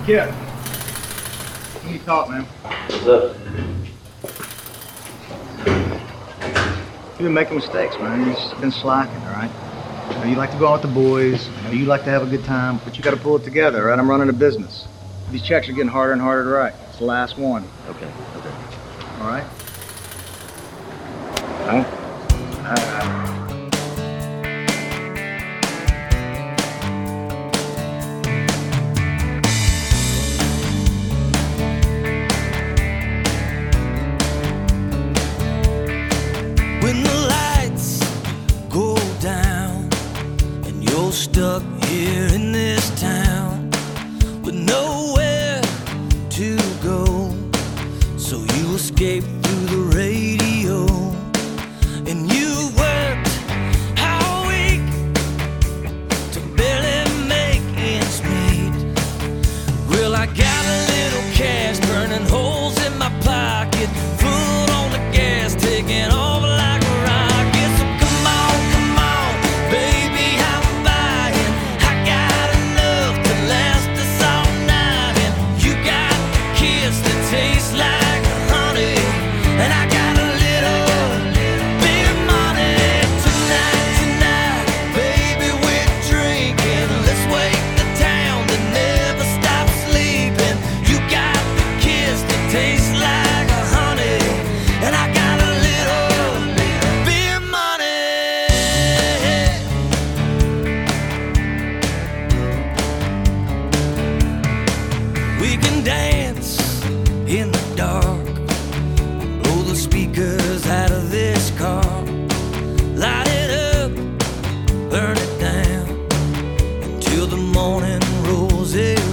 Kip, let me talk, man. What's up? You've been making mistakes, man. You've just been slacking, all right? You like to go out with the boys. You like to have a good time, but you got to pull it together, all right? I'm running a business. These checks are getting harder and harder to write. It's the last one. Okay. All right? Huh? When the lights go down and you're stuck here in this town with nowhere to go, so you escape through the radio, and you worked all week to barely make ends meet. Well, I got a little cash burning holes in my pocket, foot on the gas, taking off like a rocket. So come on, baby, I'm buying. I got enough to last us all night, and you got the kiss that tastes like honey, and I got a little bit of money. Tonight, baby, we're drinking. Let's wake the town that never stops sleeping. You got the kiss that tastes like honey, and I got a little beer money. We can dance in the dark, blow the speakers out of this car, light it up, burn it down until the morning rolls in.